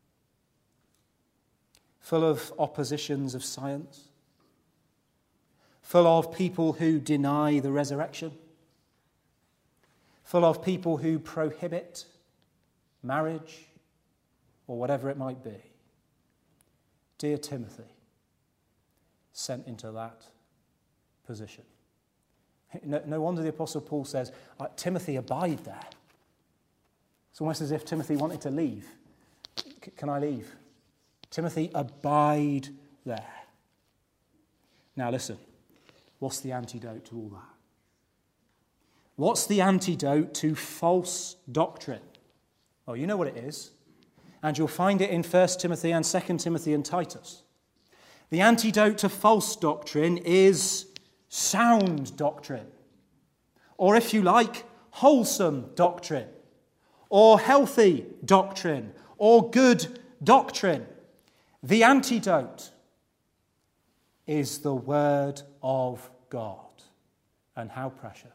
S1: full of oppositions of science, full of people who deny the resurrection, full of people who prohibit marriage or whatever it might be. Dear Timothy, sent into that position. No, no wonder the Apostle Paul says, Timothy, abide there. It's almost as if Timothy wanted to leave. C- can I leave? Timothy, abide there. Now listen, what's the antidote to all that? What's the antidote to false doctrine? Well, you know what it is. And you'll find it in First Timothy and Second Timothy and Titus. The antidote to false doctrine is sound doctrine. Or if you like, wholesome doctrine. Or healthy doctrine. Or good doctrine. The antidote is the Word of God. And how precious.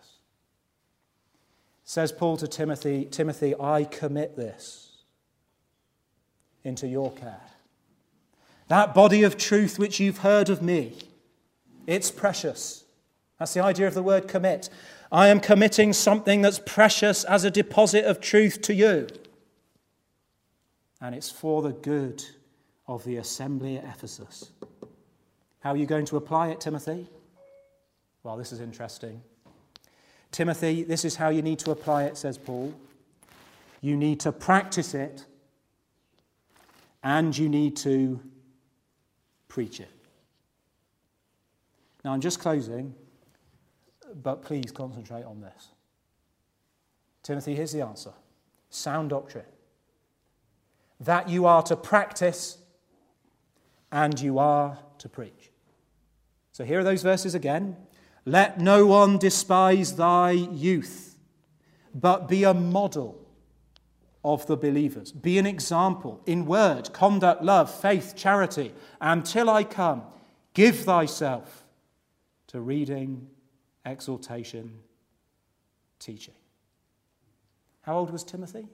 S1: Says Paul to Timothy, Timothy, I commit this into your care. That body of truth which you've heard of me, it's precious. That's the idea of the word commit. I am committing something that's precious as a deposit of truth to you. And it's for the good of the assembly at Ephesus. How are you going to apply it, Timothy? Well, this is interesting. Timothy, this is how you need to apply it, says Paul. You need to practice it, and you need to preach it. Now, I'm just closing, but please concentrate on this. Timothy, here's the answer. Sound doctrine. That you are to practice, and you are to preach. So here are those verses again. Let no one despise thy youth, but be a model of the believers. Be an example in word, conduct, love, faith, charity. Until I come, give thyself to reading, exhortation, teaching. How old was Timothy?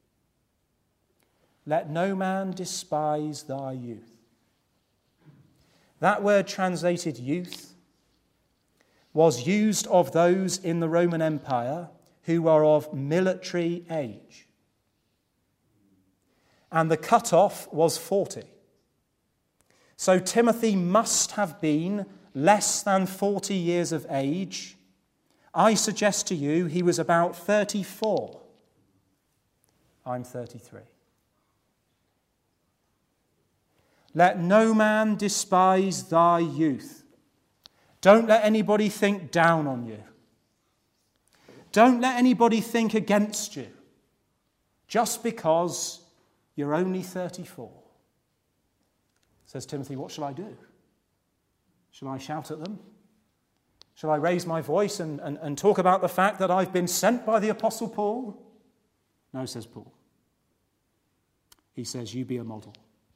S1: Let no man despise thy youth. That word translated youth was used of those in the Roman Empire who are of military age. And the cutoff was forty. So Timothy must have been less than forty years of age. I suggest to you he was about thirty-four. I'm thirty-three. Let no man despise thy youth. Don't let anybody think down on you. Don't let anybody think against you just because you're only thirty-four. Says Timothy, what shall I do? Shall I shout at them? Shall I raise my voice and, and, and talk about the fact that I've been sent by the Apostle Paul? No, says Paul. He says, you be a model.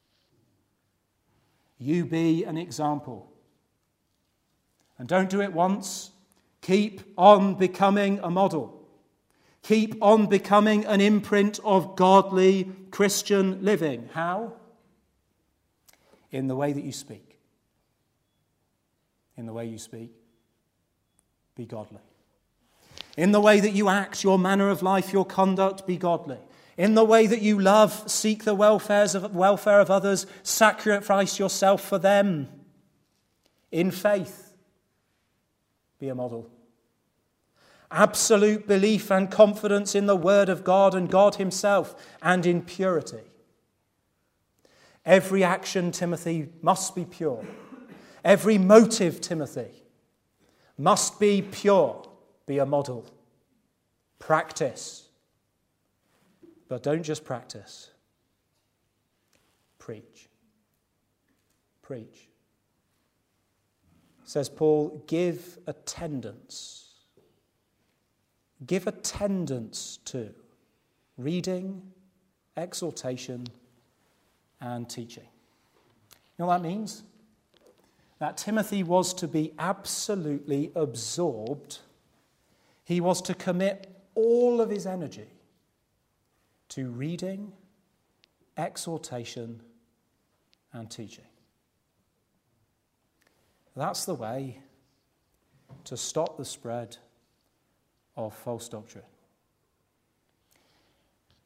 S1: You be an example. And don't do it once. Keep on becoming a model. Keep on becoming an imprint of godly Christian living. How? In the way that you speak. In the way you speak. Be godly. In the way that you act, your manner of life, your conduct, be godly. In the way that you love, seek the welfares of, welfare of others, sacrifice yourself for them. In faith, be a model. Absolute belief and confidence in the Word of God and God Himself, and in purity. Every action, Timothy, must be pure. Every motive, Timothy, must be pure. Be a model. Practice. But don't just practice. Preach. Preach. Says Paul, give attendance. Give attendance to reading, exhortation, and teaching. You know what that means? That Timothy was to be absolutely absorbed. He was to commit all of his energy to reading, exhortation, and teaching. That's the way to stop the spread of false doctrine.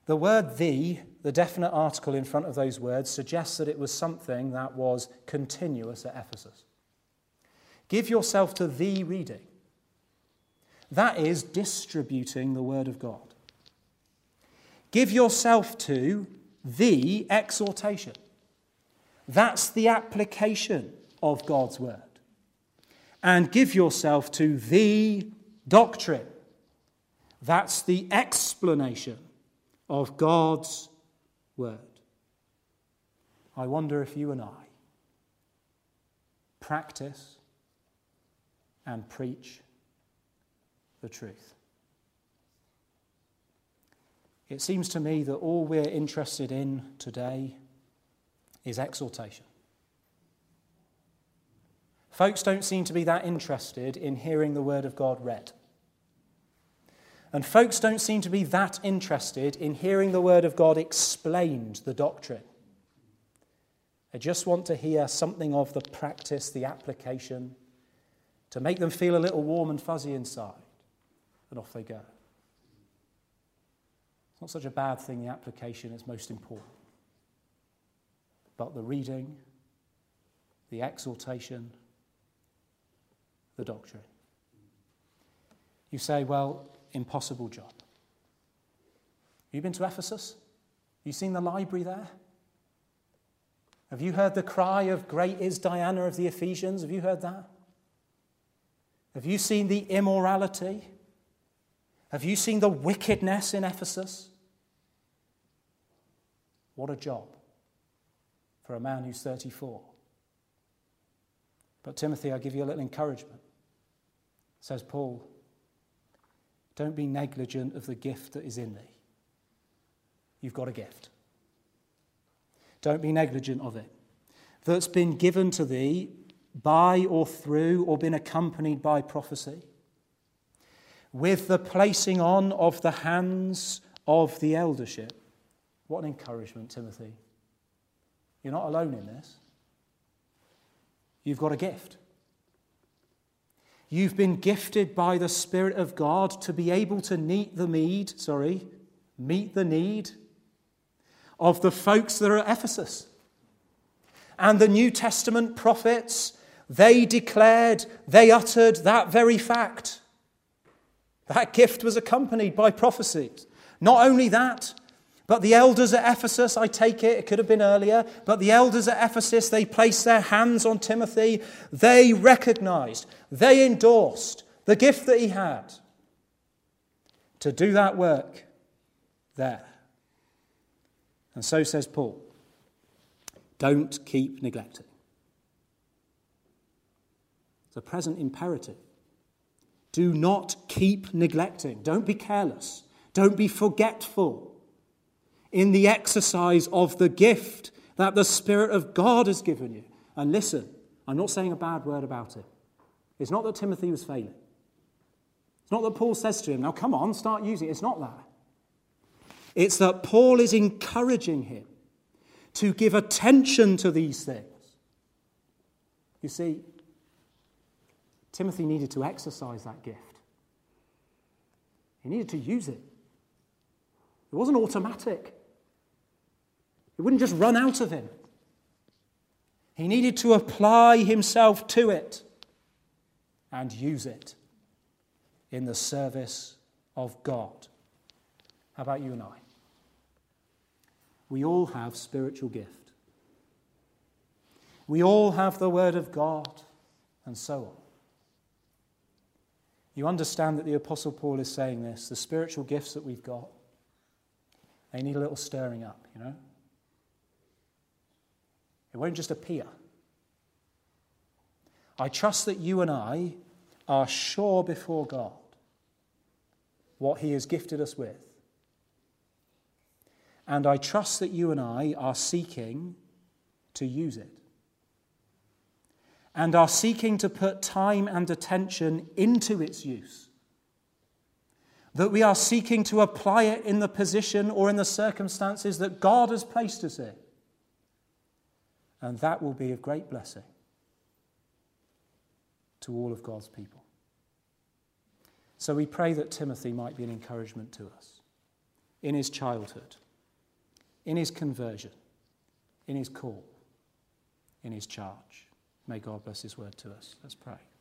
S1: The word the, the definite article in front of those words, suggests that it was something that was continuous at Ephesus. Give yourself to the reading. That is distributing the word of God. Give yourself to the exhortation. That's the application of God's word. And give yourself to the doctrine. That's the explanation of God's word. I wonder if you and I practice and preach the truth. It seems to me that all we're interested in today is exhortation. Folks don't seem to be that interested in hearing the word of God read. And folks don't seem to be that interested in hearing the word of God explained, the doctrine. They just want to hear something of the practice, the application, to make them feel a little warm and fuzzy inside. And off they go. It's not such a bad thing, the application is most important. But the reading, the exhortation, the doctrine. You say, well, impossible job. Have you been to Ephesus? Have you seen the library there? Have you heard the cry of great is Diana of the Ephesians? Have you heard that? Have you seen the immorality? Have you seen the wickedness in Ephesus? What a job for a man who's thirty-four. But Timothy, I give you a little encouragement. Says Paul, don't be negligent of the gift that is in thee. You've got a gift. Don't be negligent of it. That's been given to thee by or through or been accompanied by prophecy, with the placing on of the hands of the eldership. What an encouragement, Timothy. You're not alone in this. You've got a gift. You've been gifted by the Spirit of God to be able to meet the need, sorry, meet the need of the folks that are at Ephesus. And the New Testament prophets, they declared, they uttered that very fact. That gift was accompanied by prophecies. Not only that, but the elders at Ephesus, I take it, it could have been earlier, but the elders at Ephesus, they placed their hands on Timothy. They recognized, they endorsed the gift that he had to do that work there. And so says Paul, don't keep neglecting. It's a present imperative. Do not keep neglecting. Don't be careless. Don't be forgetful in the exercise of the gift that the Spirit of God has given you. And listen, I'm not saying a bad word about it. It's not that Timothy was failing. It's not that Paul says to him, now come on, start using it. It's not that. It's that Paul is encouraging him to give attention to these things. You see, Timothy needed to exercise that gift. He needed to use it. It wasn't automatic. It wouldn't just run out of him. He needed to apply himself to it and use it in the service of God. How about you and I? We all have spiritual gift. We all have the Word of God, and so on. You understand that the Apostle Paul is saying this, the spiritual gifts that we've got, they need a little stirring up, you know? It won't just appear. I trust that you and I are sure before God what he has gifted us with. And I trust that you and I are seeking to use it. And are seeking to put time and attention into its use. That we are seeking to apply it in the position or in the circumstances that God has placed us in. And that will be of great blessing to all of God's people. So we pray that Timothy might be an encouragement to us in his childhood, in his conversion, in his call, in his charge. May God bless his word to us. Let's pray.